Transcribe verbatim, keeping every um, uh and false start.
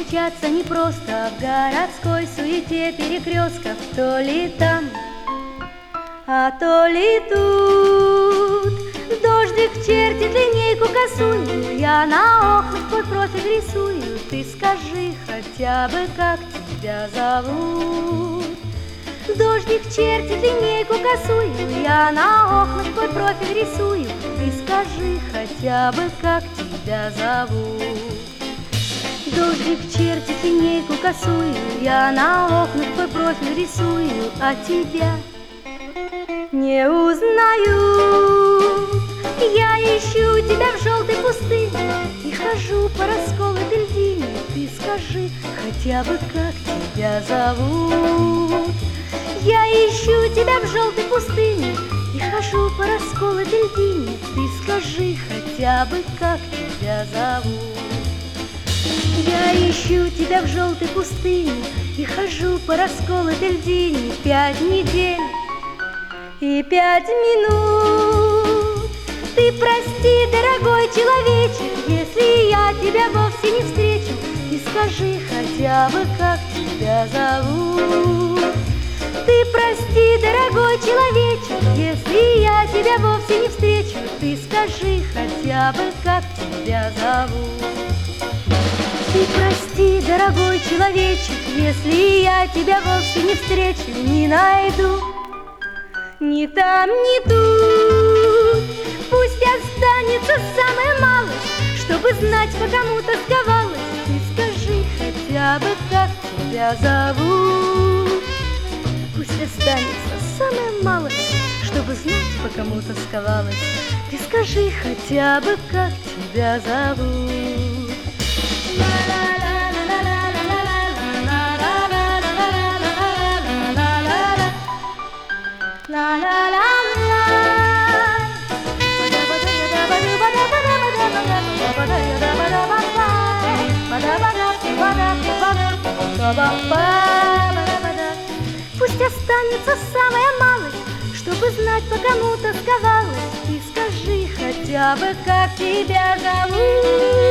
встречаться непросто в городской суете перекрестков. То ли там, а то ли тут. Дождик чертит линейку косую, я на окнах твой профиль рисую. Ты скажи хотя бы, как тебя зовут. Дождик чертит линейку косую, я на окнах твой профиль рисую. Ты скажи хотя бы, как тебя зовут. Дождик чертит линейку косую, я на окнах твой профиль рисую, а тебя не узнаю. Я ищу тебя в желтой пустыне и хожу по расколотой льдине. Ты скажи хотя бы, как тебя зовут. Я ищу тебя в желтой пустыне и хожу по расколотой льдине. Ты скажи хотя бы, как тебя зовут. Я ищу тебя в желтой пустыне и хожу по расколотой льдине. Пять недель и пять минут. Ты прости, дорогой человечек, если я тебя вовсе не встречу. И скажи хотя бы, как тебя зовут. Ты прости, дорогой человечек, если я тебя вовсе не встречу. Ты скажи хотя бы, как тебя зовут. Ты прости, дорогой человечек, если я тебя вовсе не встречу, не найду ни там, ни тут. Пусть останется самое малость, чтобы знать, по кому тосковалась. Ты скажи хотя бы, как тебя зовут. Пусть останется самая малость, чтобы знать, по кому тосковалась. Ты скажи хотя бы, как тебя зовут. Пусть останется самая малость, чтобы знать, по кому тосковалась. И скажи хотя бы, как тебя зовут.